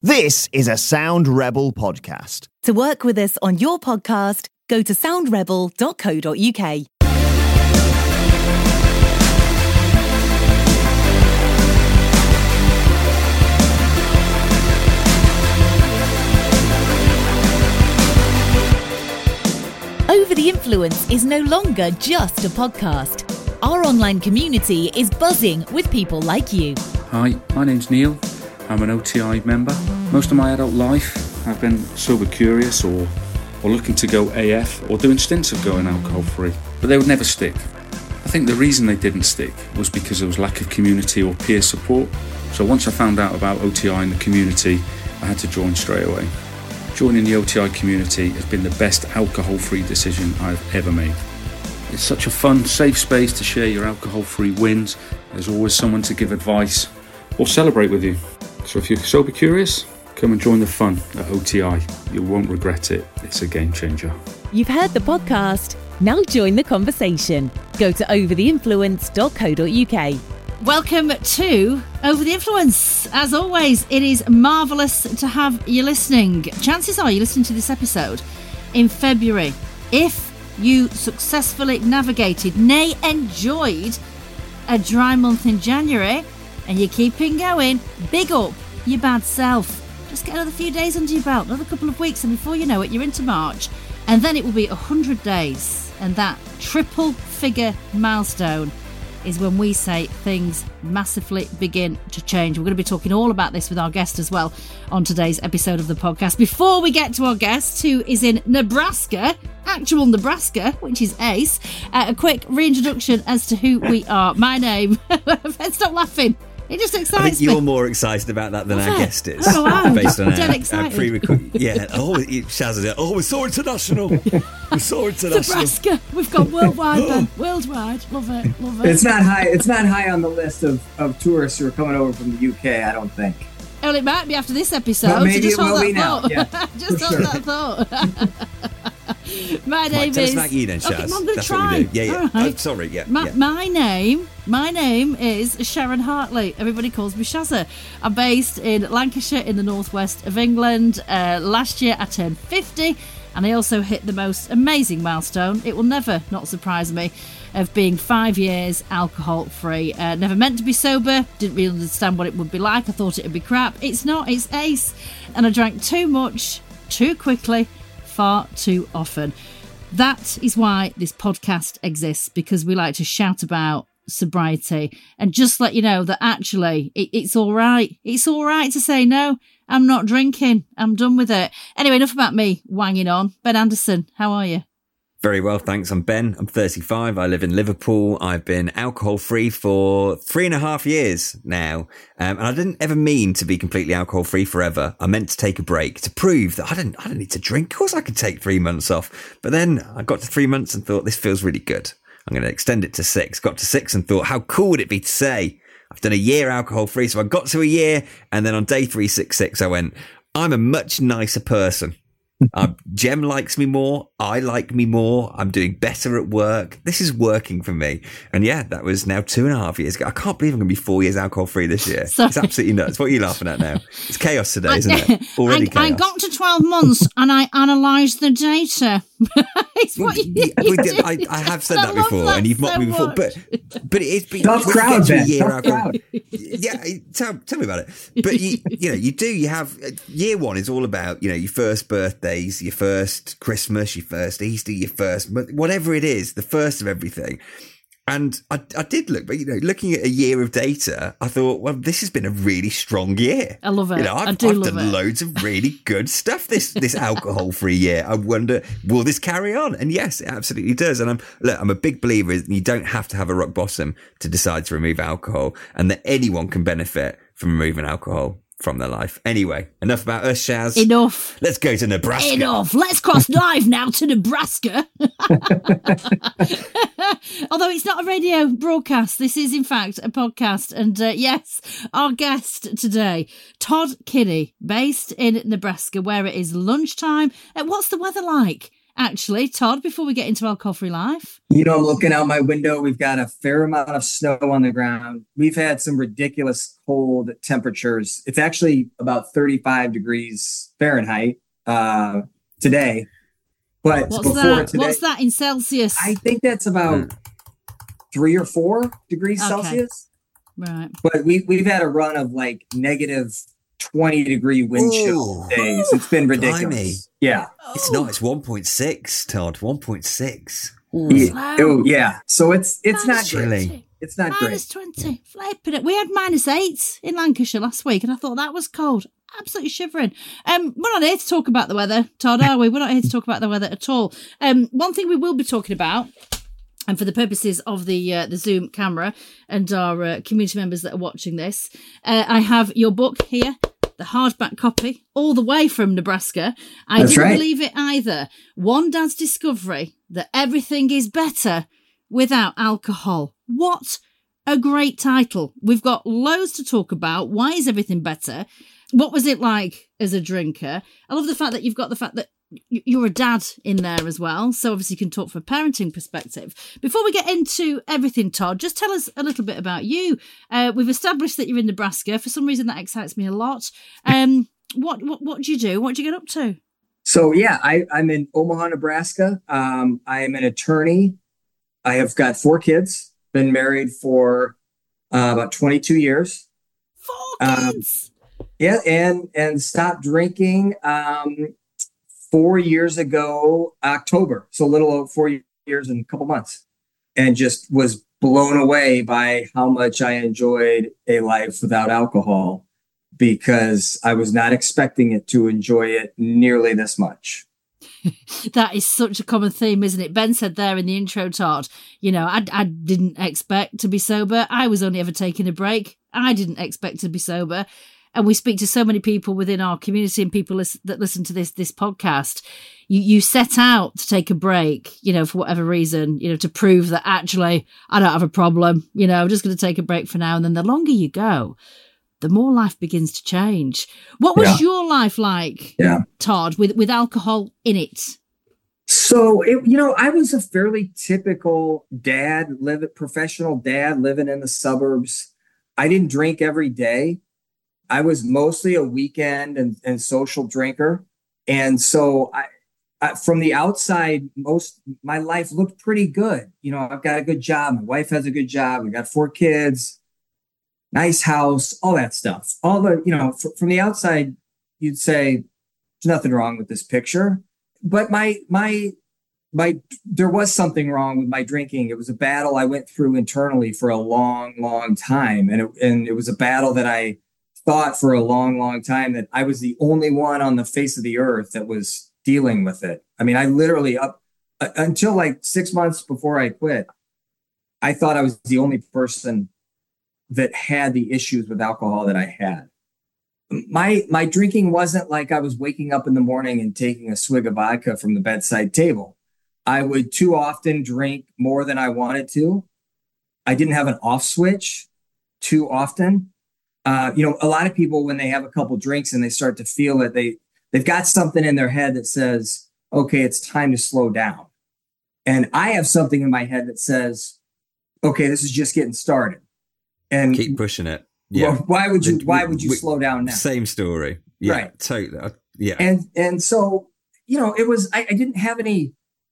This is a Sound Rebel podcast. To work with us on your podcast, go to soundrebel.co.uk. Over the Influence is no longer just a podcast. Our online community is buzzing with people like you. Hi, my name's Neil. I'm an OTI member. Most of my adult life I've been sober curious or looking to go AF or doing stints of going alcohol free, but they would never stick. I think the reason they didn't stick was because there was lack of community or peer support. So once I found out about OTI in the community, I had to join straight away. Joining the OTI community has been the best alcohol-free decision I've ever made. It's such a fun, safe space to share your alcohol-free wins. There's always someone to give advice or celebrate with you. So if you're sober curious, come and join the fun at OTI. You won't regret it. It's a game changer. You've heard the podcast. Now join the conversation. Go to overtheinfluence.co.uk. Welcome to Over the Influence. As always, it is marvellous to have you listening. Chances are you're listening to this episode in February. If you successfully navigated, nay, enjoyed a dry month in January and you're keeping going, big up your bad self. Just get another few days under your belt, another couple of weeks, and before you know it, you're into March. And then it will be 100 days. And that triple figure milestone is when we say things massively begin to change. We're going to be talking all about this with our guest as well on today's episode of the podcast. Before we get to our guest, who is in Nebraska, actual Nebraska, which is Ace, a quick reintroduction as to who we are. My name, stop laughing. It just excites me. I think you're more excited about that than our guest is. Oh, wow. Based on our pre-record. Yeah. Shaz it. Oh, we're so international. We're so international. Nebraska. We've got worldwide, Ben. Worldwide. Love it. Love it. It's not high on the list of tourists who are coming over from the UK, I don't think. Well, it might be after this episode. But maybe so just it will hold be that now. thought. Yeah, just hold that thought. My name tell is. us about you then, Shaz. Okay, I'm going to That's try. what we do. Yeah. All right. Oh, sorry. Yeah. My name is Sharon Hartley. Everybody calls me Shazza. I'm based in Lancashire in the northwest of England. Last year I turned 50 and I also hit the most amazing milestone. It will never not surprise me of being 5 years alcohol free. Never meant to be sober. Didn't really understand what it would be like. I thought it would be crap. It's not. It's ace. And I drank too much, too quickly, far too often. That is why this podcast exists, because we like to shout about sobriety and just let you know that actually it's all right. It's all right to say, no, I'm not drinking. I'm done with it. Anyway, enough about me wanging on. Ben Anderson, how are you? Very well, thanks. I'm Ben. I'm 35. I live in Liverpool. I've been alcohol-free for 3.5 years now. And I didn't ever mean to be completely alcohol-free forever. I meant to take a break to prove that I don't need to drink. Of course I could take 3 months off. But then I got to 3 months and thought, this feels really good. I'm going to extend it to 6. Got to 6 and thought, how cool would it be to say, I've done a year alcohol-free. So I got to a year. And then on day 366, I went, I'm a much nicer person. Jem likes me more. I like me more. I'm doing better at work. This is working for me. And yeah, that was now 2.5 years ago. I can't believe I'm going to be 4 years alcohol free this year. Sorry. It's absolutely nuts. What are you laughing at now? It's chaos today, isn't it? Already chaos. I got to 12 months and I analysed the data. It's what you did. I have said that before, and you've mocked me before. But it's been Tough crowd, Ben. Tough crowd. Yeah, tell me about it. But you have year one is all about your first birthdays, your first Christmas, your first Easter, your first whatever it is, the first of everything. And I did look, but looking at a year of data, I thought, well, this has been a really strong year. I love it. I've love done it. loads of really good stuff this alcohol-free year. I wonder, will this carry on? And yes, it absolutely does. And I'm a big believer in you don't have to have a rock bottom to decide to remove alcohol, and that anyone can benefit from removing alcohol from their life. Anyway, enough about us, Shaz. Enough. Let's go to Nebraska. Enough. Let's cross live now to Nebraska. Although it's not a radio broadcast, this is in fact a podcast. And yes, our guest today, Todd Kinney, based in Nebraska, where it is lunchtime. What's the weather like actually. Todd, before we get into Alcohol-Free Life. You know, I'm looking out my window. We've got a fair amount of snow on the ground. We've had some ridiculous cold temperatures. It's actually about 35 degrees Fahrenheit today. But What's before that? today, What's that in Celsius? I think that's about 3 or 4 degrees Okay. Celsius. Right. But we've had a run of like negative 20-degree wind chill days. It's been ridiculous. Blimey. Yeah. It's not. It's 1.6, Todd. 1.6. Oh, yeah. So it's not chilly. great. It's not great. -20. Flipping it. We had -8 in Lancashire last week, and I thought that was cold. Absolutely shivering. We're not here to talk about the weather, Todd, are we? We're not here to talk about the weather at all. One thing we will be talking about, and for the purposes of the Zoom camera and our community members that are watching this, I have your book here, the hardback copy, all the way from Nebraska. I That's didn't right. believe it either. One Dad's Discovery that everything is better without alcohol. What a great title. We've got loads to talk about. Why is everything better? What was it like as a drinker? I love the fact that you've got the fact that you're a dad in there as well. So obviously you can talk from a parenting perspective. Before we get into everything, Todd, just tell us a little bit about you. We've established that you're in Nebraska. For some reason, that excites me a lot. What do you do? What do you get up to? So, yeah, I'm in Omaha, Nebraska. I am an attorney. I have got 4 kids, been married for about 22 years. 4 kids? Yeah, and stopped drinking 4 years ago, October. So a little over 4 years and a couple months. And just was blown away by how much I enjoyed a life without alcohol, because I was not expecting it to enjoy it nearly this much. That is such a common theme, isn't it? Ben said there in the intro, Todd, you know, I didn't expect to be sober. I was only ever taking a break. I didn't expect to be sober. And we speak to so many people within our community and people that listen to this podcast. You set out to take a break, you know, for whatever reason, you know, to prove that actually I don't have a problem. You know, I'm just going to take a break for now. And then the longer you go, the more life begins to change. What was your life like, Todd, with alcohol in it? So, I was a fairly typical professional dad living in the suburbs. I didn't drink every day. I was mostly a weekend and social drinker. And so I from the outside, my life looked pretty good. You know, I've got a good job. My wife has a good job. We got 4 kids, nice house, all that stuff. All the, from the outside, you'd say there's nothing wrong with this picture. But there was something wrong with my drinking. It was a battle I went through internally for a long, long time. And it was a battle that I thought for a long, long time that I was the only one on the face of the earth that was dealing with it. I mean, I literally until like 6 months before I quit, I thought I was the only person that had the issues with alcohol that I had. My drinking wasn't like I was waking up in the morning and taking a swig of vodka from the bedside table. I would too often drink more than I wanted to. I didn't have an off switch too often. A lot of people, when they have a couple drinks and they start to feel it, they've got something in their head that says, okay, it's time to slow down. And I have something in my head that says, okay, this is just getting started. And keep pushing it. Yeah. Well, why would you slow down now? Same story. Yeah, right. Totally. Yeah. And so, it was, I didn't have any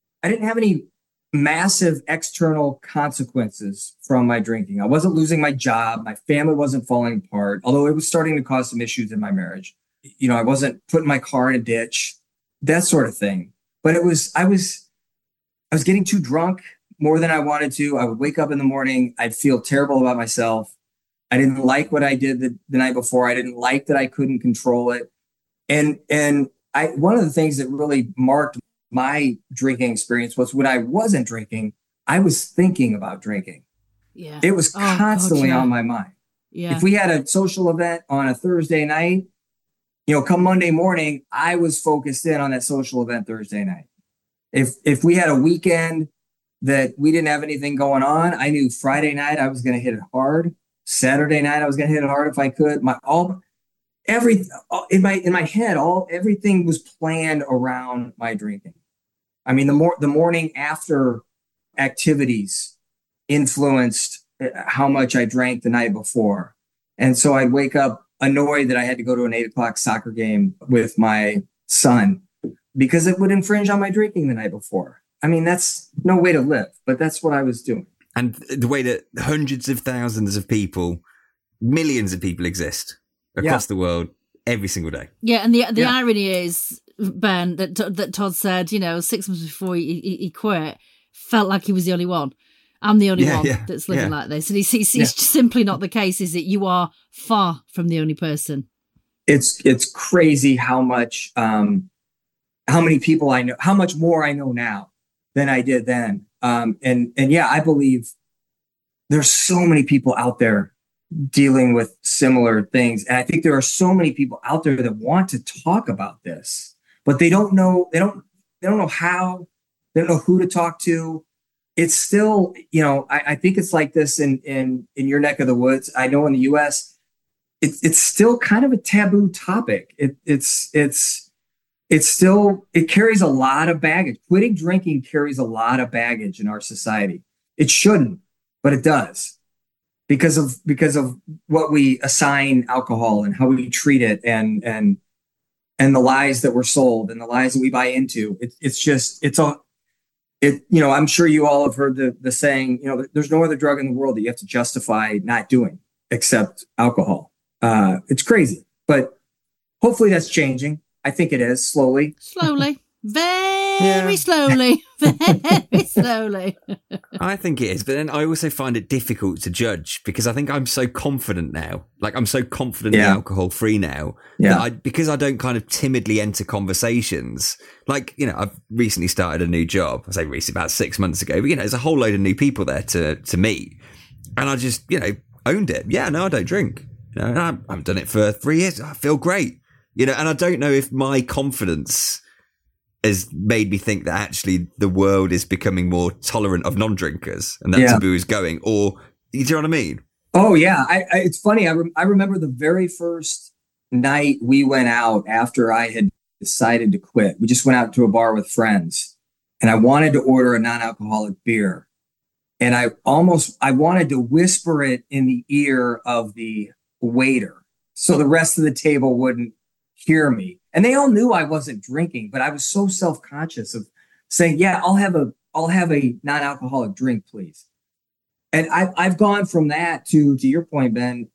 massive external consequences from my drinking. I wasn't losing my job. My family wasn't falling apart, although it was starting to cause some issues in my marriage. I wasn't putting my car in a ditch, that sort of thing. But I was getting too drunk more than I wanted to. I would wake up in the morning. I'd feel terrible about myself. I didn't like what I did the night before. I didn't like that I couldn't control it. And one of the things that really marked my drinking experience was when I wasn't drinking, I was thinking about drinking. Yeah. It was constantly on my mind. Yeah. If we had a social event on a Thursday night, come Monday morning, I was focused in on that social event Thursday night. If we had a weekend that we didn't have anything going on, I knew Friday night I was going to hit it hard. Saturday night I was going to hit it hard if I could. In my head, everything was planned around my drinking. I mean, the morning after activities influenced how much I drank the night before. And so I'd wake up annoyed that I had to go to an 8:00 soccer game with my son because it would infringe on my drinking the night before. I mean, that's no way to live, but that's what I was doing. And the way that hundreds of thousands of people, millions of people exist across the world every single day. Yeah, and the irony is, Ben, that Todd said, 6 months before he quit, felt like he was the only one. I'm the only one that's living like this. And it's simply not the case, is it? You are far from the only person. It's crazy how much, how many people I know, how much more I know now than I did then. And I believe there's so many people out there dealing with similar things. And I think there are so many people out there that want to talk about this, but they don't know, they don't know how, they don't know who to talk to. It's still, I think it's like this in your neck of the woods. I know in the US, it's still kind of a taboo topic. It carries a lot of baggage. Quitting drinking carries a lot of baggage in our society. It shouldn't, but it does because of what we assign alcohol and how we treat it and the lies that we're sold and the lies that we buy into. I'm sure you all have heard the saying, there's no other drug in the world that you have to justify not doing except alcohol. It's crazy, but hopefully that's changing. I think it is slowly. Very slowly. Very slowly. I think it is. But then I also find it difficult to judge because I think I'm so confident now. Like I'm so confident in alcohol free now that because I don't kind of timidly enter conversations. Like, I've recently started a new job. I say recently, about 6 months ago, but there's a whole load of new people there to meet. And I just, owned it. Yeah, no, I don't drink. I haven't done it for 3 years. I feel great. And I don't know if my confidence has made me think that actually the world is becoming more tolerant of non-drinkers and that taboo is going, or do you know what I mean? Oh yeah. It's funny. I remember the very first night we went out after I had decided to quit. We just went out to a bar with friends and I wanted to order a non-alcoholic beer. And I wanted to whisper it in the ear of the waiter so the rest of the table wouldn't hear me. And they all knew I wasn't drinking, but I was so self-conscious of saying, I'll have a non-alcoholic drink, please. And I've gone from that to your point, Ben,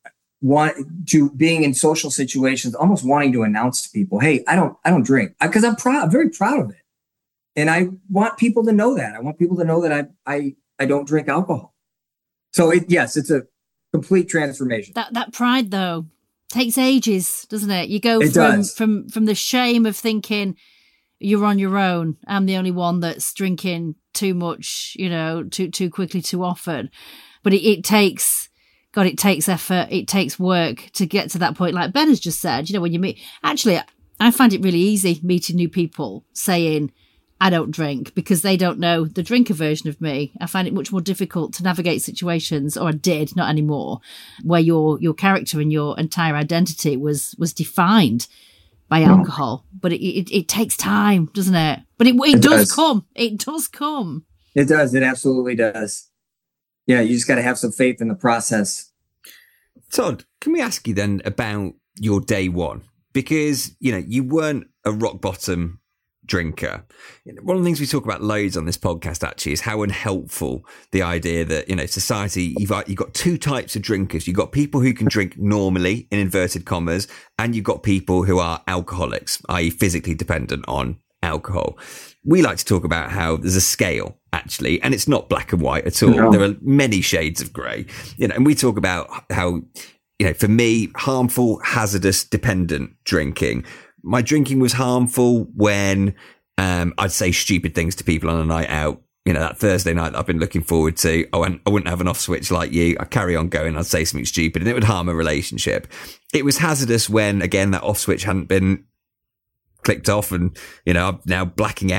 to being in social situations, almost wanting to announce to people, hey, I don't drink, because I'm very proud of it. And I want people to know that. I want people to know that I don't drink alcohol. So it's a complete transformation. That pride though takes ages, doesn't it? You go from the shame of thinking you're on your own. I'm the only one that's drinking too much, too quickly, too often. But it takes effort. It takes work to get to that point. Like Ben has just said, when you meet, actually, I find it really easy meeting new people saying, I don't drink, because they don't know the drinker version of me. I find it much more difficult to navigate situations, or I did, not anymore, where your character and your entire identity was defined by alcohol. But it takes time, doesn't it? But it does come. It does come. It does. It absolutely does. Yeah, you just got to have some faith in the process. Todd, can we ask you then about your day one? Because, you weren't a rock bottom drinker. One of the things we talk about loads on this podcast actually is how unhelpful the idea that, society, you've got two types of drinkers. You've got people who can drink normally, in inverted commas, and you've got people who are alcoholics, i.e. physically dependent on alcohol. We like to talk about how there's a scale actually, and it's not black and white at all. No. There are many shades of grey, and we talk about how, for me, harmful, hazardous, dependent drinking. My drinking was harmful when I'd say stupid things to people on a night out. That Thursday night that I've been looking forward to. I wouldn't have an off switch like you. I'd carry on going. I'd say something stupid and it would harm a relationship. It was hazardous when, again, that off switch hadn't been clicked off and, I'm now blacking out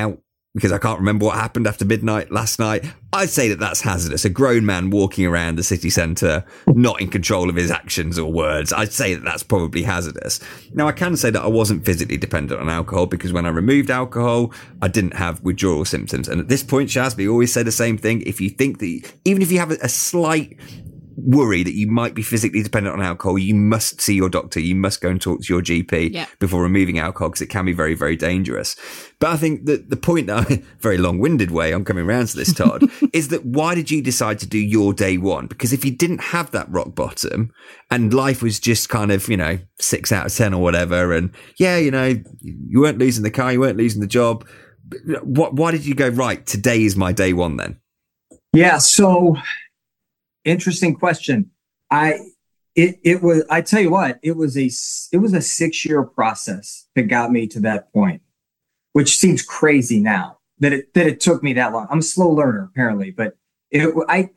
because I can't remember what happened after midnight last night. I'd say that that's hazardous. A grown man walking around the city centre, not in control of his actions or words. I'd say that that's probably hazardous. Now, I can say that I wasn't physically dependent on alcohol, because when I removed alcohol, I didn't have withdrawal symptoms. And at this point, Shaz, we always say the same thing. If you think that, even if you have a slight worry that you might be physically dependent on alcohol, you must see your doctor. You must go and talk to your GP before removing alcohol, because it can be very, very dangerous. But I think that the point that very long-winded way I'm coming around to this, Todd, is that why did you decide to do your day one? Because if you didn't have that rock bottom and life was just kind of, 6 out of 10 or whatever, and you weren't losing the car, you weren't losing the job, why did you go, right, today is my day one then? Yeah, so interesting question. I tell you what, it was a 6-year process that got me to that point, which seems crazy now that it took me that long. I'm a slow learner apparently, but it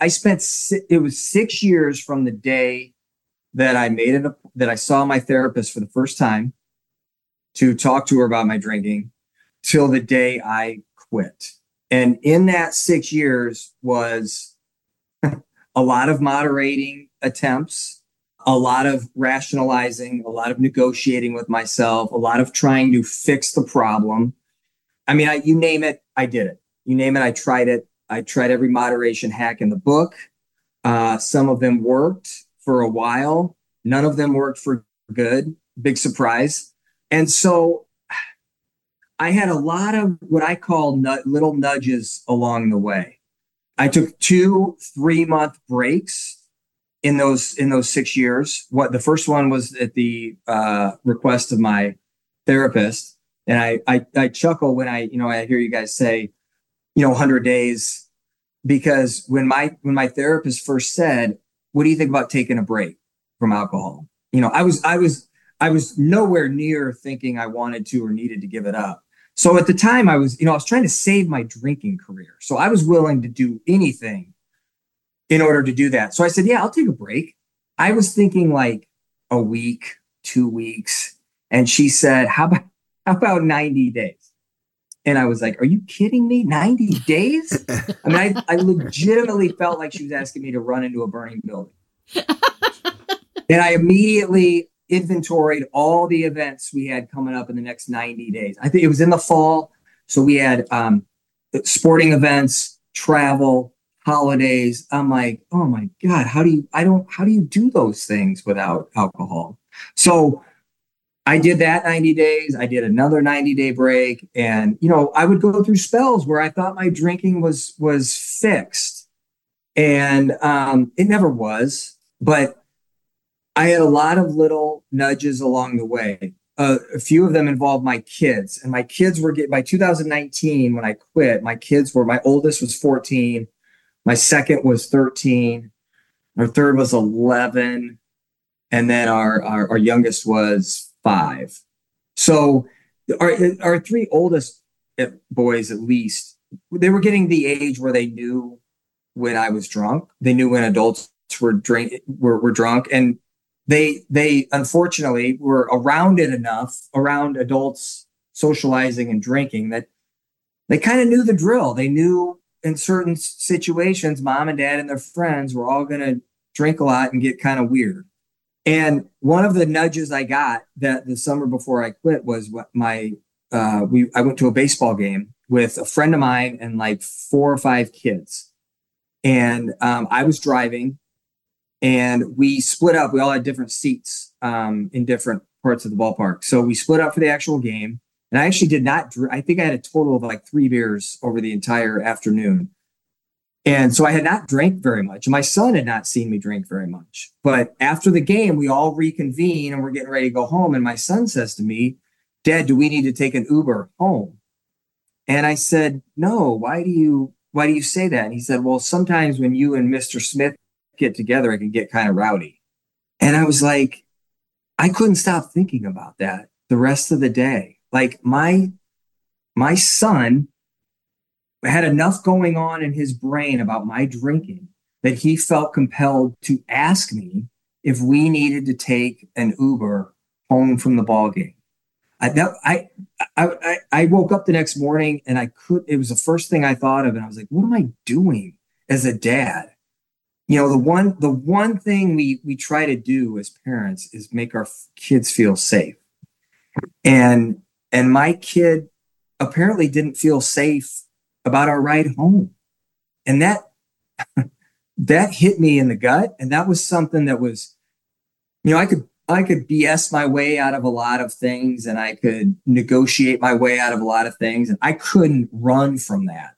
was 6 years from the day that I saw my therapist for the first time to talk to her about my drinking till the day I quit. And in that 6 years was a lot of moderating attempts, a lot of rationalizing, a lot of negotiating with myself, a lot of trying to fix the problem. I mean, you name it, I did it. You name it, I tried it. I tried every moderation hack in the book. Some of them worked for a while. None of them worked for good. Big surprise. And so I had a lot of what I call little nudges along the way. I took 2 3-month breaks in those 6 years. The first one was at the request of my therapist, and I chuckle when I hear you guys say 100 days, because when my therapist first said, "What do you think about taking a break from alcohol?" I was nowhere near thinking I wanted to or needed to give it up. So at the time I was trying to save my drinking career. So I was willing to do anything in order to do that. So I said, yeah, I'll take a break. I was thinking like a week, 2 weeks. And she said, how about 90 days? And I was like, are you kidding me? 90 days? I mean, I legitimately felt like she was asking me to run into a burning building. And I immediately inventoried all the events we had coming up in the next 90 days. I think it was in the fall. So we had sporting events, travel, holidays. I'm like, oh my God, how do you do those things without alcohol? So I did that 90 days. I did another 90-day break. And, I would go through spells where I thought my drinking was fixed. And it never was. But I had a lot of little nudges along the way. A few of them involved my kids. And my kids were by 2019, when I quit, my oldest was 14. My second was 13. Our third was 11. And then our youngest was 5. So our 3 oldest boys, at least, they were getting the age where they knew when I was drunk. They knew when adults were drunk. And they unfortunately were around adults socializing and drinking, that they kind of knew the drill. They knew in certain situations, mom and dad and their friends were all going to drink a lot and get kind of weird. And one of the nudges I got that the summer before I quit was I went to a baseball game with a friend of mine and like 4 or 5 kids. And I was driving. And we split up. We all had different seats in different parts of the ballpark. So we split up for the actual game. And I actually did not I think I had a total of like 3 beers over the entire afternoon. And so I had not drank very much. My son had not seen me drink very much. But after the game, we all reconvene and we're getting ready to go home. And my son says to me, "Dad, do we need to take an Uber home?" And I said, "No, why do you say that?" And he said, "Well, sometimes when you and Mr. Smith get together, it can get kind of rowdy." And I was like, I couldn't stop thinking about that the rest of the day. Like my son had enough going on in his brain about my drinking that he felt compelled to ask me if we needed to take an Uber home from the ball game. I woke up the next morning and it was the first thing I thought of. And I was like, what am I doing as a dad? You know, the one thing we try to do as parents is make our kids feel safe. And my kid apparently didn't feel safe about our ride home. And that hit me in the gut. And that was something that was, you know, I could BS my way out of a lot of things, and I could negotiate my way out of a lot of things. And I couldn't run from that.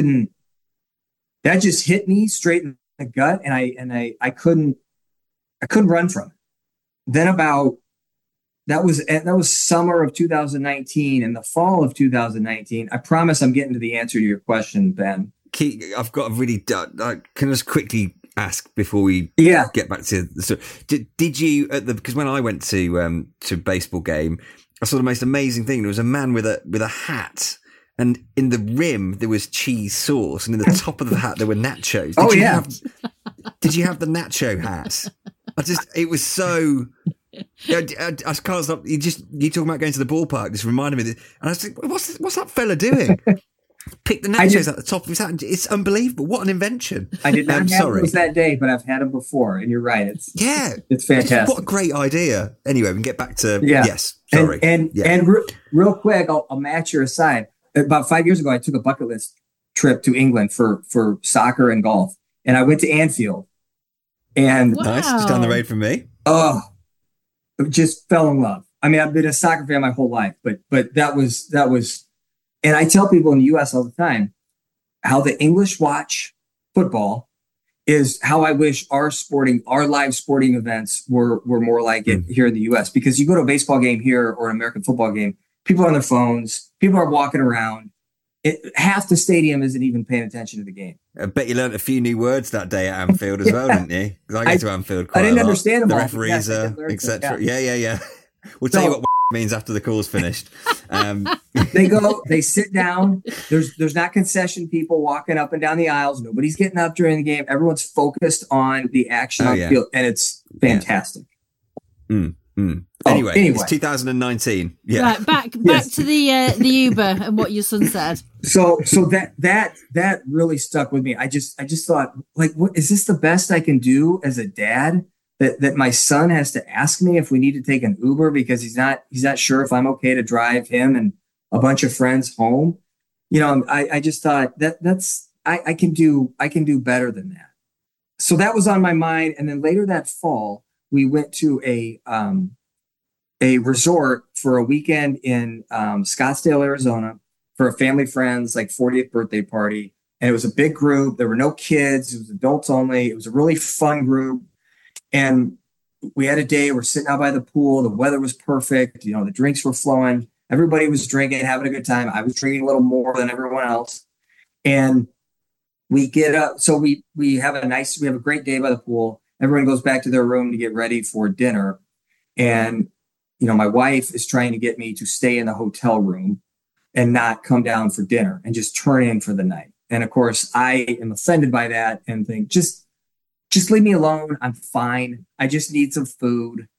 That just hit me straight in the gut. And I couldn't run from it. Then that was summer of 2019 and the fall of 2019. I promise I'm getting to the answer to your question, Ben. I've got a really, can I just quickly ask before we get back to the story? Did you, because when I went to baseball game, I saw the most amazing thing. There was a man with a hat, and in the rim there was cheese sauce, and in the top of the hat there were nachos. Did you have the nacho hat? It was so... I can't stop. You talking about going to the ballpark just reminded me. And I was like, what's that fella doing? Pick the nachos at the top of his hat. It's unbelievable. What an invention. I did not have those that day, but I've had them before. And you're right. It's fantastic. What a great idea. Anyway, we can get back to, yes, sorry. And real quick, I'll match your aside. About 5 years ago, I took a bucket list trip to England for soccer and golf. And I went to Anfield. And nice, just down the road from me. Oh, just fell in love. I mean, I've been a soccer fan my whole life, but that was, and I tell people in the US all the time how the English watch football is how I wish our live sporting events were more like it here in the US, because you go to a baseball game here or an American football game, people are on their phones, people are walking around. Half the stadium isn't even paying attention to the game. I bet you learned a few new words that day at Anfield as well, didn't you? Because I go to Anfield quite a lot. I didn't understand them the all. Referees, etc. Yeah. We'll tell you what means after the call's finished. They sit down. There's not concession people walking up and down the aisles. Nobody's getting up during the game. Everyone's focused on the action on the field, and it's fantastic. Anyway, it's 2019. Yeah. Right, back to the Uber and what your son said. So that really stuck with me. I just thought, like, what is this the best I can do as a dad? That my son has to ask me if we need to take an Uber because he's not sure if I'm okay to drive him and a bunch of friends home. You know, I just thought I can do better than that. So that was on my mind. And then later that fall, we went to a resort for a weekend in Scottsdale, Arizona, for a family friend's 40th birthday party. And it was a big group. There were no kids. It was adults only. It was a really fun group. And we had a day, we're sitting out by the pool. The weather was perfect. You know, the drinks were flowing. Everybody was drinking, having a good time. I was drinking a little more than everyone else. And we get up. So we have a great day by the pool. Everyone goes back to their room to get ready for dinner. And, you know, my wife is trying to get me to stay in the hotel room and not come down for dinner and just turn in for the night. And of course, I am offended by that and think, just leave me alone. I'm fine. I just need some food.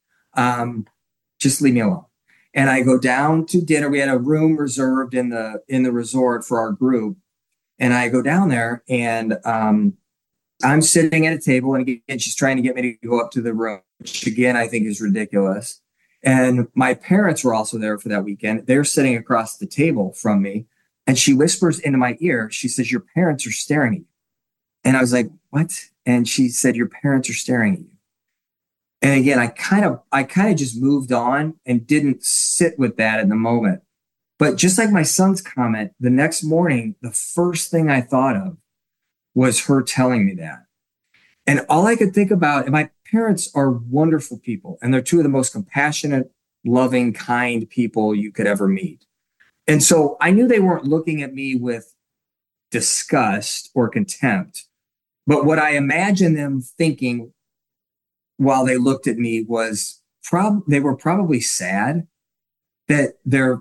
Just leave me alone. And I go down to dinner. We had a room reserved in the resort for our group. And I go down there and I'm sitting at a table. And again, she's trying to get me to go up to the room, which again, I think is ridiculous. And my parents were also there for that weekend. They're sitting across the table from me. And she whispers into my ear. She says, "Your parents are staring at you." And I was like, "What?" And she said, "Your parents are staring at you." And again, I kind of just moved on and didn't sit with that in the moment. But just like my son's comment, the next morning, the first thing I thought of was her telling me that. And all I could think about, and my parents are wonderful people, and they're two of the most compassionate, loving, kind people you could ever meet. And so I knew they weren't looking at me with disgust or contempt. But what I imagine them thinking while they looked at me was they were probably sad that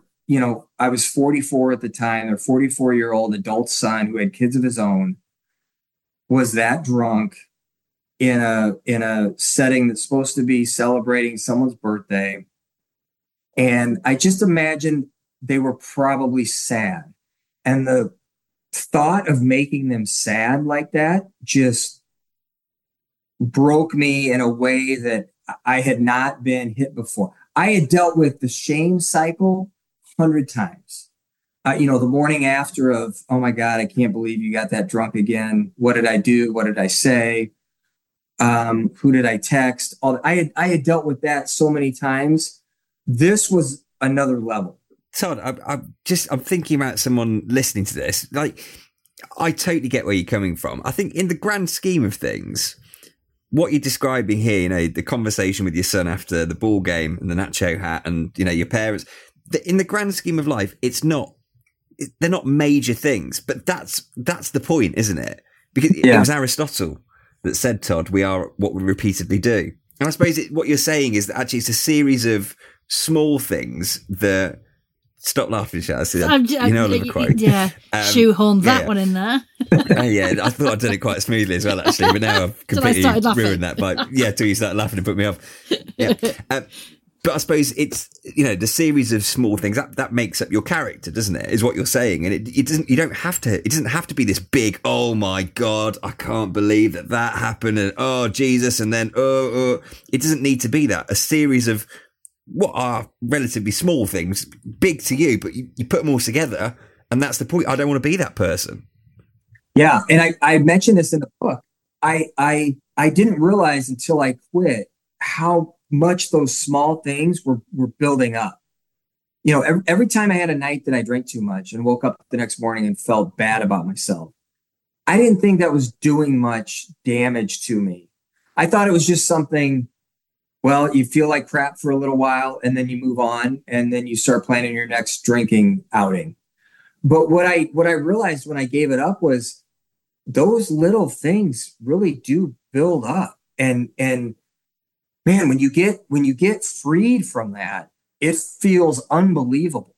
I was 44 at the time, their 44-year-old adult son who had kids of his own was that drunk in a setting that's supposed to be celebrating someone's birthday. And I just imagined they were probably sad. And the thought of making them sad like that just broke me in a way that I had not been hit before. I had dealt with the shame cycle 100 times. The morning after of, oh my God, I can't believe you got that drunk again. What did I do? What did I say? Who did I text? I had dealt with that so many times. This was another level. Todd, I'm thinking about someone listening to this. Like, I totally get where you're coming from. I think in the grand scheme of things, what you're describing here, the conversation with your son after the ball game and the nacho hat and, your parents, in the grand scheme of life, they're not major things, but that's the point, isn't it? Because it was Aristotle that said, Todd, we are what we repeatedly do. And I suppose what you're saying is that actually it's a series of small things that... Stop laughing, Shaz. You know the quote. Yeah, shoehorned that one in there. I thought I'd done it quite smoothly as well, actually, but now I've completely ruined that. But till you start laughing and put me off. Yeah, but I suppose it's the series of small things that makes up your character, doesn't it? Is what you're saying, and it doesn't. You don't have to. It doesn't have to be this big. Oh my God, I can't believe that happened, and oh Jesus, and then it doesn't need to be that. A series of what are relatively small things, big to you, but you put them all together, and that's the point. I don't want to be that person. Yeah, and I mentioned this in the book. I didn't realize until I quit how much those small things were building up. Every time I had a night that I drank too much and woke up the next morning and felt bad about myself, I didn't think that was doing much damage to me. I thought it was just something. Well, you feel like crap for a little while and then you move on and then you start planning your next drinking outing. But what I realized when I gave it up was those little things really do build up. And man, when you get freed from that, it feels unbelievable.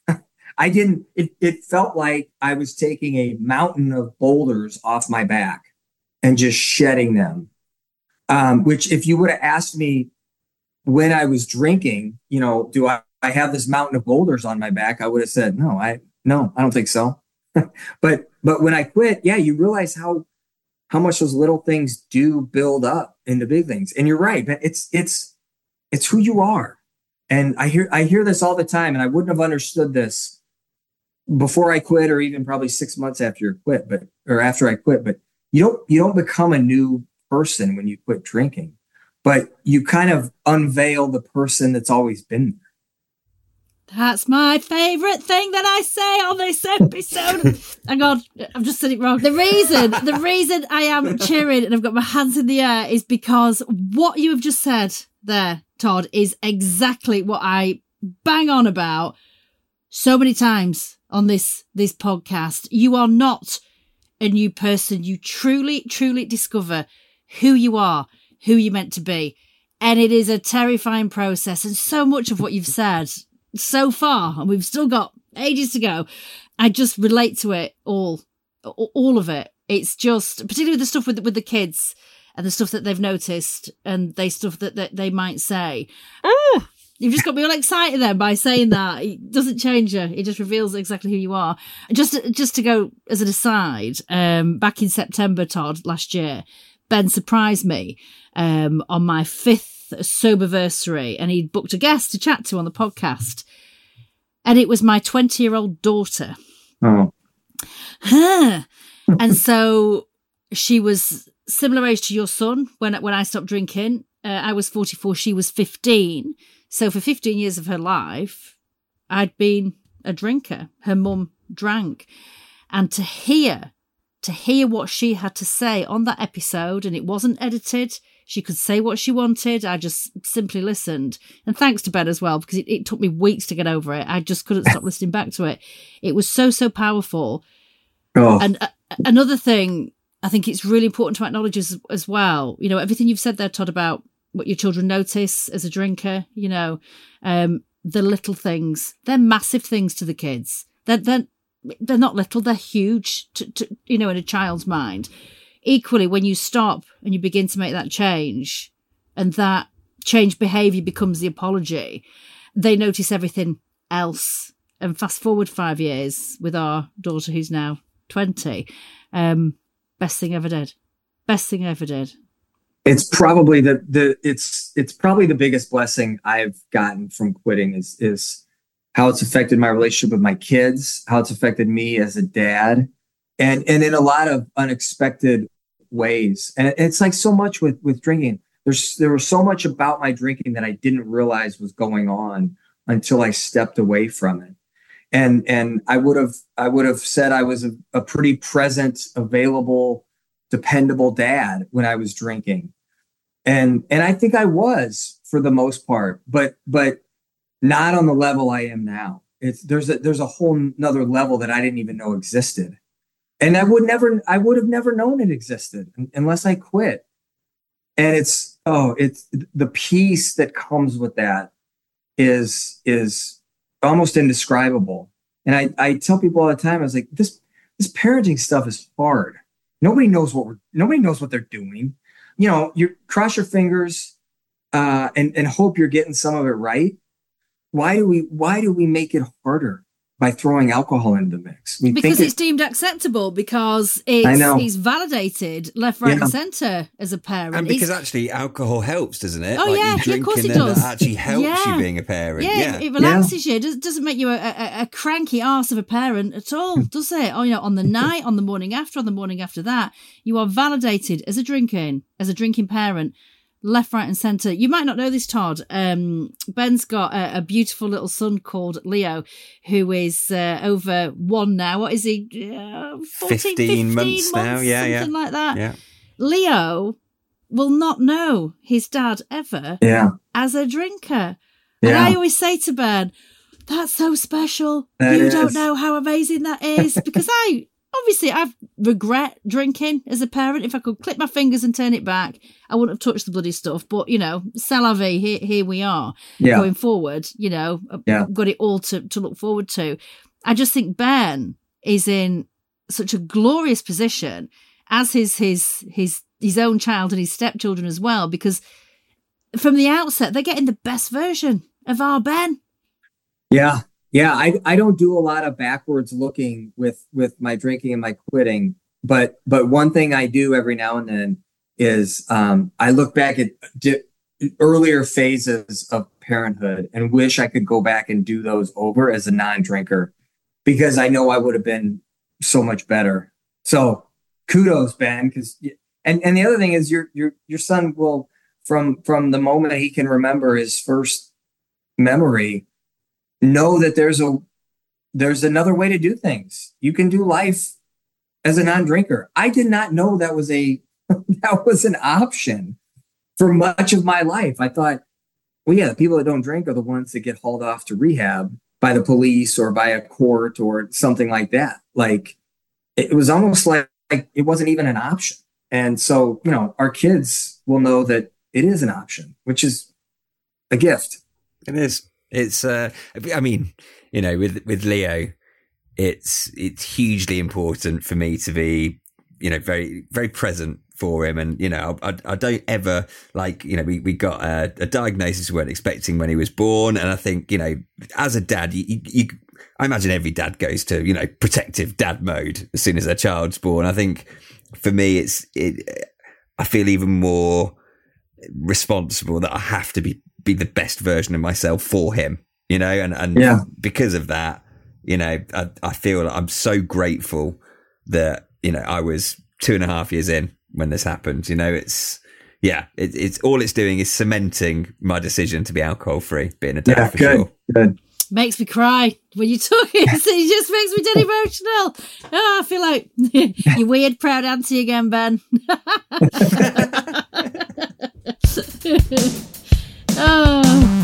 It felt like I was taking a mountain of boulders off my back and just shedding them. Which if you would have asked me when I was drinking, do I have this mountain of boulders on my back? I would have said, no, I don't think so. But when I quit, you realize how much those little things do build up into big things. And you're right, man, it's who you are. And I hear this all the time, and I wouldn't have understood this before I quit, or even probably 6 months after after I quit. But you don't become a new person when you quit drinking. But you kind of unveil the person that's always been there. That's my favourite thing that I say on this episode. Hang on, I've just said it wrong. The reason I am cheering and I've got my hands in the air is because what you have just said there, Todd, is exactly what I bang on about so many times on this podcast. You are not a new person. You truly, truly discover who you are, who you're meant to be. And it is a terrifying process. And so much of what you've said so far, and we've still got ages to go, I just relate to it all of it. It's just, particularly the stuff with the kids and the stuff that they've noticed and stuff that they might say. You've just got me all excited then by saying that. It doesn't change you. It just reveals exactly who you are. Just to go as an aside, back in September, Todd, last year, Ben surprised me on my 5th soberversary, and he'd booked a guest to chat to on the podcast. And it was my 20-year-old daughter. Oh. And so she was similar age to your son when I stopped drinking. I was 44, she was 15. So for 15 years of her life, I'd been a drinker. Her mum drank. And to hear what she had to say on that episode, and it wasn't edited, she could say what she wanted. I just simply listened. And thanks to Ben as well, because it took me weeks to get over it. I just couldn't stop listening back to it. It was so, so powerful. Oh. And another thing I think it's really important to acknowledge as well, everything you've said there, Todd, about what your children notice as a drinker, the little things, they're massive things to the kids. They're not little, they're huge to in a child's mind. Equally, when you stop and you begin to make that change, and that change behaviour becomes the apology, they notice everything else. And fast forward 5 years with our daughter, who's now 20. Best thing ever did. Best thing ever did. It's probably it's probably the biggest blessing I've gotten from quitting is how it's affected my relationship with my kids, how it's affected me as a dad, and in a lot of unexpected ways. And it's like so much with drinking. There was so much about my drinking that I didn't realize was going on until I stepped away from it. And I would have said I was a pretty present, available, dependable dad when I was drinking. And I think I was for the most part, but not on the level I am now. There's a whole nother level that I didn't even know existed. And I would have never known it existed unless I quit. And it's the peace that comes with that is almost indescribable. And I tell people all the time, I was like, this parenting stuff is hard. Nobody knows what they're doing. You know, you cross your fingers and hope you're getting some of it right. Why do we make it harder by throwing alcohol into the mix? Because it's deemed acceptable, because it's validated left, right, and centre as a parent. And because actually alcohol helps, doesn't it? Oh, yeah, of course it does. That actually helps you being a parent. Yeah, it relaxes you. It doesn't make you a cranky arse of a parent at all, does it? Oh, you know, on the night, on the morning after that, you are validated as a drinking parent. Left, right, and centre. You might not know this, Todd. Ben's got a beautiful little son called Leo, who is over 1 now. What is he? 15 months now. Yeah, something like that. Yeah. Leo will not know his dad ever as a drinker. Yeah. And I always say to Ben, "That's so special. You don't know how amazing that is," because Obviously, I regret drinking as a parent. If I could clip my fingers and turn it back, I wouldn't have touched the bloody stuff. But, you know, c'est la vie, here we are going forward, you know, got it all to look forward to. I just think Ben is in such a glorious position, as his own child and his stepchildren as well, because from the outset, they're getting the best version of our Ben. Yeah. Yeah, I don't do a lot of backwards looking with my drinking and my quitting, but one thing I do every now and then is I look back at earlier phases of parenthood and wish I could go back and do those over as a non-drinker, because I know I would have been so much better. So kudos, Ben, and the other thing is your son will from the moment he can remember his first memory, know that there's another way to do things. You can do life as a non-drinker. I did not know that was an option for much of my life. I thought, well, yeah, the people that don't drink are the ones that get hauled off to rehab by the police or by a court or something like that. Like, it was almost like it wasn't even an option. And so, you know, our kids will know that it is an option, which is a gift. It is. It's, I mean, you know, with Leo, it's hugely important for me to be, you know, very, very present for him. And, you know, I don't ever, like, you know, we got a diagnosis we weren't expecting when he was born. And I think, you know, as a dad, I imagine every dad goes to, you know, protective dad mode as soon as their child's born. I think for me, I feel even more responsible that I have to be the best version of myself for him, you know, and because of that, you know, I feel like I'm so grateful that, you know, I was 2.5 years in when this happened. You know, it's all it's doing is cementing my decision to be alcohol free, being a dad for sure. Good. Makes me cry when you talk. It just makes me dead emotional. Oh, I feel like you weird proud auntie again, Ben. Oh.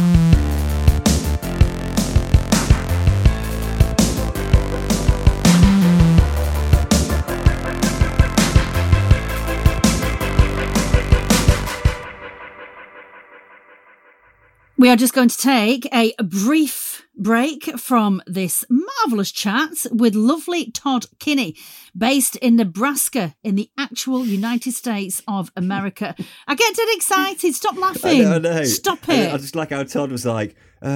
We are just going to take a brief break from this marvellous chat with lovely Todd Kinney, based in Nebraska in the actual United States of America. I get dead excited. Stop laughing. I know. Stop it. I just like how Todd was like,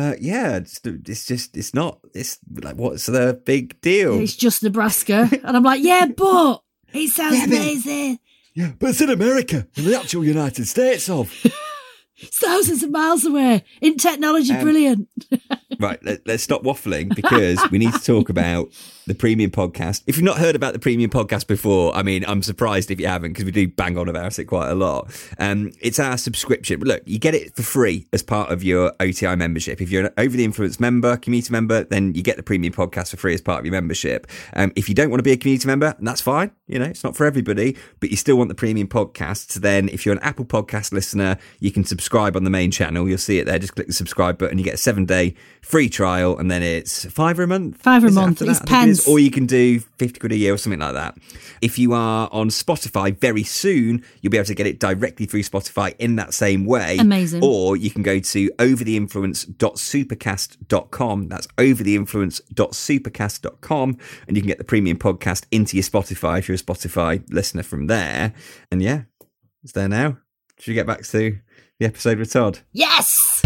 it's not, it's like, what's the big deal? It's just Nebraska. And I'm like, yeah, but it sounds amazing. Yeah, but it's in America, in the actual United States of. It's thousands of miles away. In technology, brilliant. Right, let's stop waffling because we need to talk about the Premium Podcast. If you've not heard about the Premium Podcast before, I mean, I'm surprised if you haven't because we do bang on about it quite a lot. It's our subscription. Look, you get it for free as part of your OTI membership. If you're an Over the Influence member, community member, then you get the Premium Podcast for free as part of your membership. If you don't want to be a community member, and that's fine. You know, it's not for everybody, but you still want the Premium Podcasts, then if you're an Apple Podcast listener, you can subscribe on the main channel. You'll see it there. Just click the subscribe button. You get a 7-day free trial, and then it's £5 a month. £5 a month. It's pence. Or you can do 50 quid a year or something like that. If you are on Spotify, very soon you'll be able to get it directly through Spotify in that same way. Amazing. Or you can go to overtheinfluence.supercast.com. That's overtheinfluence.supercast.com, and you can get the Premium Podcast into your Spotify if you're a Spotify listener from there. And yeah, it's there now. Should we get back to the episode with Todd? Yes!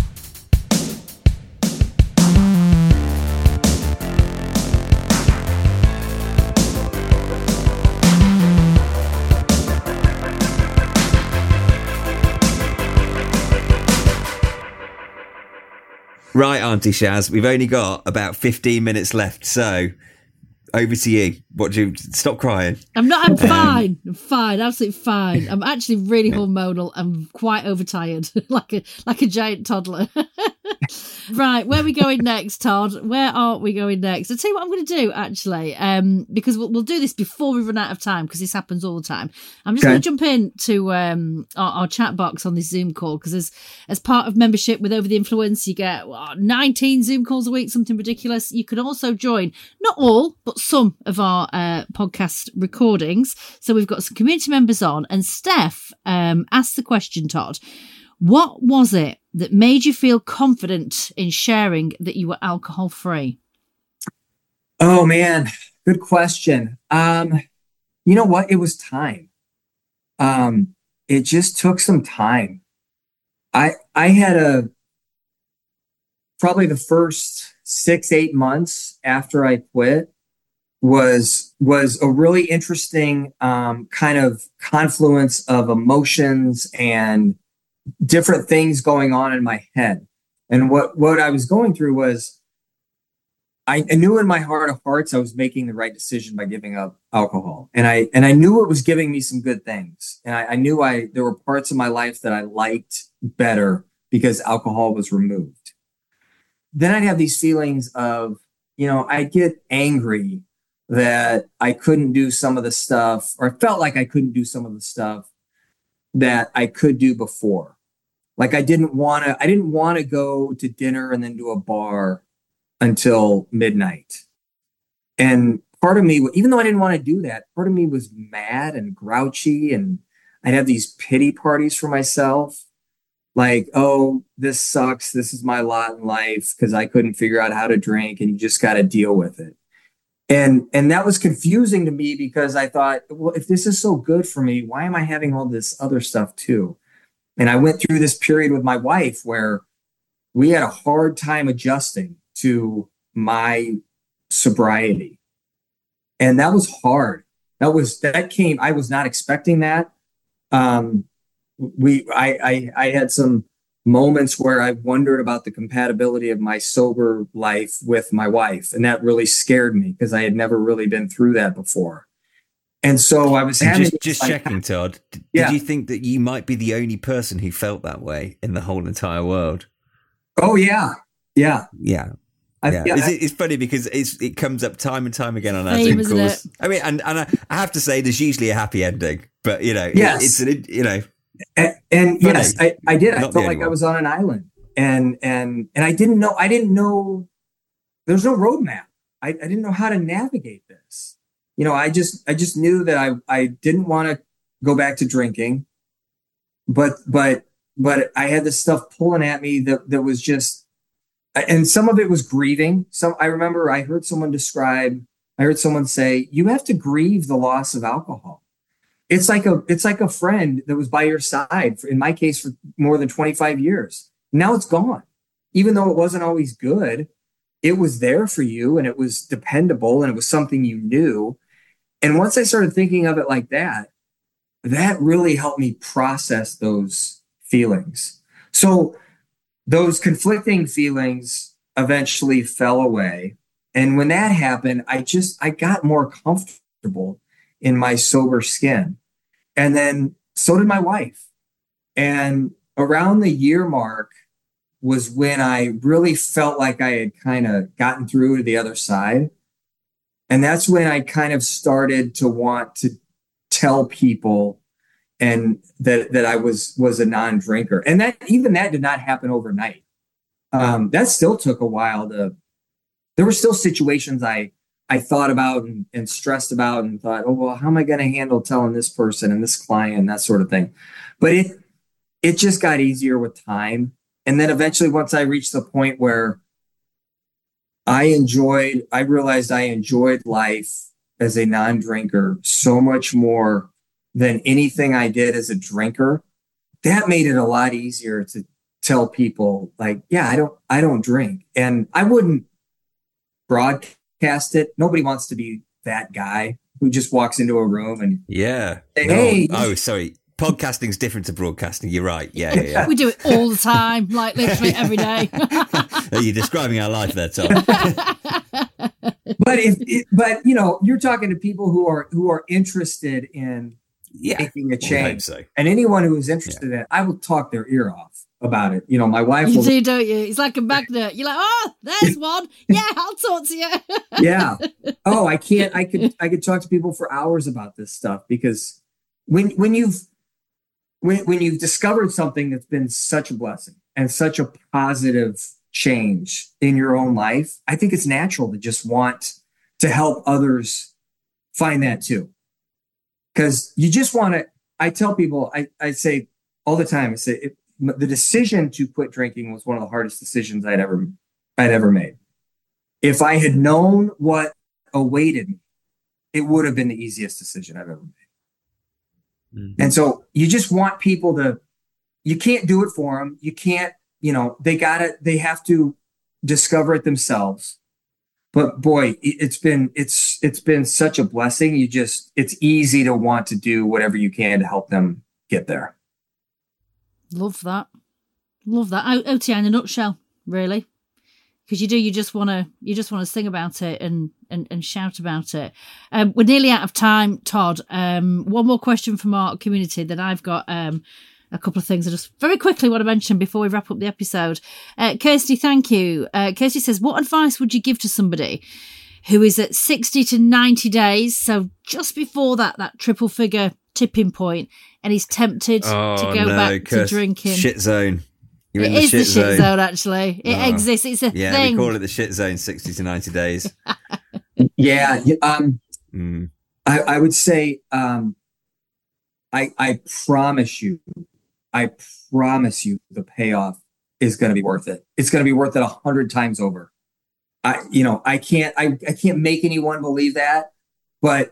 Right, Auntie Shaz, we've only got about 15 minutes left, so over to you. What do you stop crying? I'm fine. I'm fine, absolutely fine. I'm actually really hormonal. I'm quite overtired, like a giant toddler. Right, where are we going next, Todd? Where are we going next? I'll tell you what I'm going to do, actually, because we'll do this before we run out of time, because this happens all the time. I'm just going to jump into our chat box on this Zoom call, because as part of membership with Over the Influence, you get 19 Zoom calls a week, something ridiculous. You can also join, not all, but some of our podcast recordings. So we've got some community members on, and Steph asked the question, Todd, what was it that made you feel confident in sharing that you were alcohol free? Oh man, good question. You know what? It was time. It just took some time. I had probably the first 6-8 months after I quit was a really interesting kind of confluence of emotions and different things going on in my head. And what I was going through was I knew in my heart of hearts I was making the right decision by giving up alcohol. And I knew it was giving me some good things. And I knew there were parts of my life that I liked better because alcohol was removed. Then I'd have these feelings of, I'd get angry that I couldn't do some of the stuff, or I felt like I couldn't do some of the stuff that I could do before. Like I didn't want to go to dinner and then to a bar until midnight. And part of me, even though I didn't want to do that, part of me was mad and grouchy, and I'd have these pity parties for myself. Like, oh, this sucks. This is my lot in life because I couldn't figure out how to drink, and you just got to deal with it. And that was confusing to me because I thought, well, if this is so good for me, why am I having all this other stuff too? And I went through this period with my wife where we had a hard time adjusting to my sobriety. And that was hard. I was not expecting that. I had some moments where I wondered about the compatibility of my sober life with my wife. And that really scared me because I had never really been through that before. And so I was having just checking, Todd. Did you think that you might be the only person who felt that way in the whole entire world? Oh yeah. It's funny because it comes up time and time again on our Zoom calls. I mean, and I have to say, there's usually a happy ending, but yes. And yes, I did. I felt like I was on an island, and I didn't know. There's no roadmap. I didn't know how to navigate this. I just knew that I didn't want to go back to drinking, but I had this stuff pulling at me that was just And some of it was grieving. I remember I heard someone say, you have to grieve the loss of alcohol. It's like a friend that was by your side, in my case, for more than 25 years. Now it's gone. Even though it wasn't always good, it was there for you and it was dependable and it was something you knew. And once I started thinking of it like that, that really helped me process those feelings. So those conflicting feelings eventually fell away. And when that happened, I got more comfortable in my sober skin. And then so did my wife. And around the year mark was when I really felt like I had kind of gotten through to the other side. And that's when I kind of started to want to tell people and that I was a non-drinker. And that did not happen overnight. That still took a while there were still situations I thought about and stressed about and thought, oh, well, how am I going to handle telling this person and this client and that sort of thing? But it just got easier with time. And then eventually, once I reached the point where I realized I enjoyed life as a non-drinker so much more than anything I did as a drinker, that made it a lot easier to tell people, like, yeah, I don't drink. And I wouldn't broadcast it. Nobody wants to be that guy who just walks into a room and say, hey. Oh, sorry. Podcasting's different to broadcasting. You're right. Yeah. We do it all the time, like literally every day. You're describing our life there, Tom. But you're talking to people who are interested in making a change. So. And anyone who is interested in it, I will talk their ear off about it. My wife will. You do, don't you? It's like a magnet. You're like, oh, there's one. Yeah, I'll talk to you. Yeah. Oh, I could talk to people for hours about this stuff, because when you've discovered something that's been such a blessing and such a positive change in your own life, I think it's natural to just want to help others find that too. Because you just want to, I tell people, I say all the time, the decision to quit drinking was one of the hardest decisions I'd ever made. If I had known what awaited me, it would have been the easiest decision I've ever made. Mm-hmm. And so you just want people you can't do it for them. You can't, they have to discover it themselves. But boy, it's been such a blessing. It's easy to want to do whatever you can to help them get there. Love that. OTI in a nutshell, really. Because you just want to sing about it and shout about it. We're nearly out of time, Todd. One more question from our community. Then I've got a couple of things I just very quickly want to mention before we wrap up the episode. Kirsty, thank you. Kirsty says, what advice would you give to somebody who is at 60 to 90 days, so just before that triple figure tipping point, and he's tempted to go back to drinking? Shit zone. It is the shit zone, actually. It exists. It's a thing. Yeah, we call it the shit zone, 60 to 90 days. Yeah. I would say, I promise you the payoff is going to be worth it. It's going to be worth it 100 times over. I can't make anyone believe that, but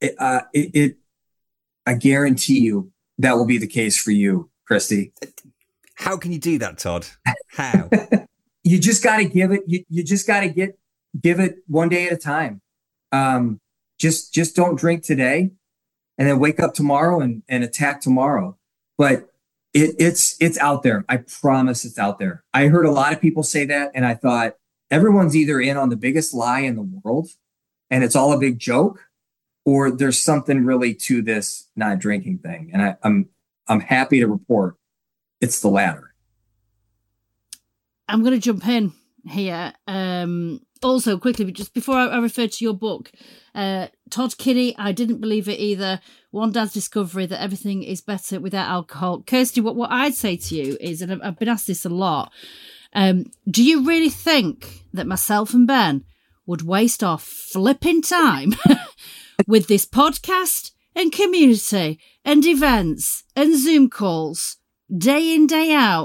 I guarantee you that will be the case for you, Christy. How can you do that, Todd? How? You just got to give it. You just got to give it one day at a time. Just don't drink today, and then wake up tomorrow and attack tomorrow. But it's out there. I promise it's out there. I heard a lot of people say that, and I thought everyone's either in on the biggest lie in the world, and it's all a big joke, or there's something really to this not drinking thing. And I'm happy to report it's the latter. I'm going to jump in here. Also, quickly, but just before I refer to your book, Todd Kinney, I didn't believe it either. One Dad's Discovery That Everything is Better Without Alcohol. Kirsty, what I'd say to you is, and I've been asked this a lot, do you really think that myself and Ben would waste our flipping time with this podcast and community and events and Zoom calls day in, day out,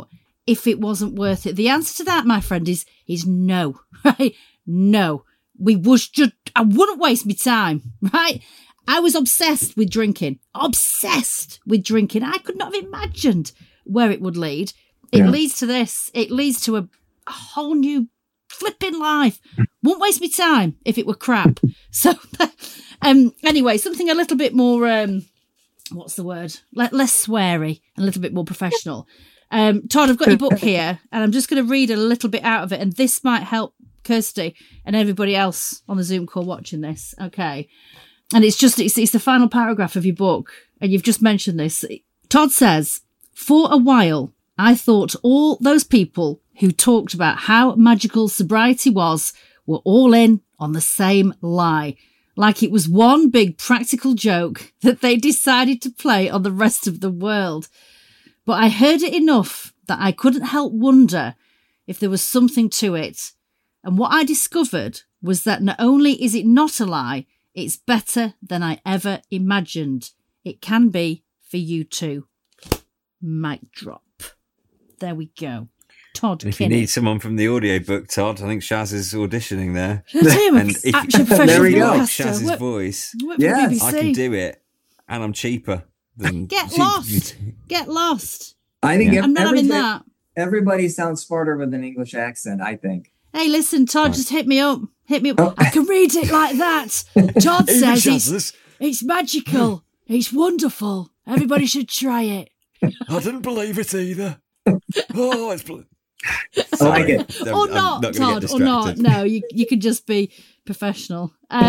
if it wasn't worth it? The answer to that, my friend, is no, right? No. I wouldn't waste my time, right? I was obsessed with drinking. I could not have imagined where it would lead. It leads to this. It leads to a whole new flipping life. Wouldn't waste my time if it were crap. So, anyway, something a little bit more, what's the word? Less sweary and a little bit more professional. Todd, I've got your book here, and I'm just going to read a little bit out of it, and this might help Kirsty and everybody else on the Zoom call watching this. Okay. And it's the final paragraph of your book, and you've just mentioned this. Todd says, "For a while, I thought all those people who talked about how magical sobriety was were all in on the same lie, like it was one big practical joke that they decided to play on the rest of the world. But I heard it enough that I couldn't help wonder if there was something to it. And what I discovered was that not only is it not a lie, it's better than I ever imagined. It can be for you too." Mic drop. There we go. Todd, if you need someone from the audiobook, Todd, I think Shaz is auditioning there. And if there we go. Shaz's voice. Yeah, I can do it, and I'm cheaper than. Get lost. Get lost. I think I'm not having that. Everybody sounds smarter with an English accent, I think. Hey, listen, Todd, just hit me up. Oh. I can read it like that. Todd says it's magical. It's wonderful. Everybody should try it. I didn't believe it either. Oh, it's... I like it. Or not, Todd, or not. No, you could just be professional.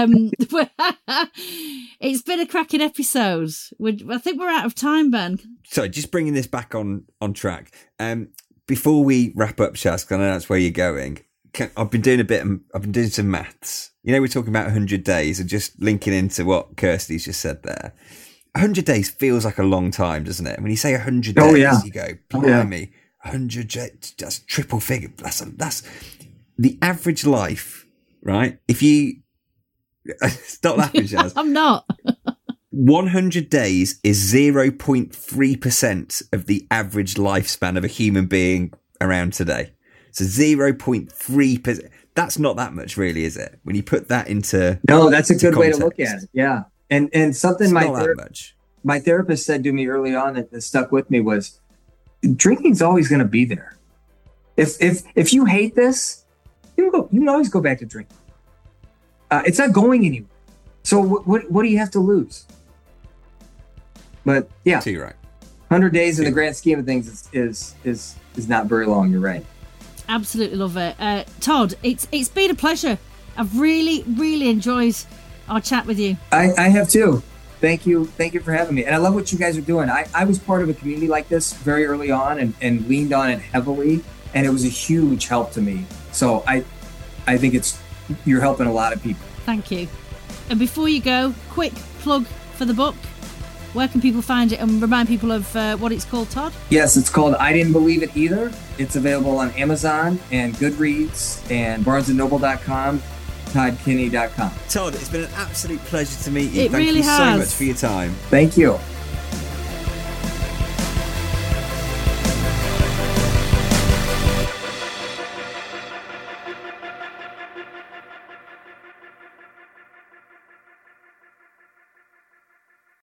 It's been a cracking episode. I think we're out of time, Ben. So just bringing this back on track. Before we wrap up, Shaz, because I know that's where you're going. I've been doing some maths. You know, we're talking about 100 days and just linking into what Kirsty's just said there. 100 days feels like a long time, doesn't it? When you say 100 days, you go, blimey, 100 days, that's triple figure. That's the average life, right? If you stop laughing, Shaz. I'm not. 100 days is 0.3% of the average lifespan of a human being around today. So 0.3%. That's not that much, really, is it? When you put that into no, that's a good context. way to look at it. Yeah, and something my therapist said to me early on that stuck with me was, drinking's always going to be there. If you hate this, you can always go back to drinking. It's not going anywhere. So what do you have to lose? But yeah, you're right. 100 days in the grand scheme of things is not very long. You're right. Absolutely love it. Todd, it's been a pleasure. I've really, really enjoyed our chat with you. I have too. Thank you for having me. And I love what you guys are doing. I was part of a community like this very early on and leaned on it heavily. And it was a huge help to me. So I think you're helping a lot of people. Thank you. And before you go, quick plug for the book. Where can people find it, and remind people of what it's called, Todd? Yes, it's called I Didn't Believe It Either. It's available on Amazon and Goodreads and BarnesandNoble.com, ToddKinney.com. Todd, it's been an absolute pleasure to meet you. Thank you so much for your time. Thank you.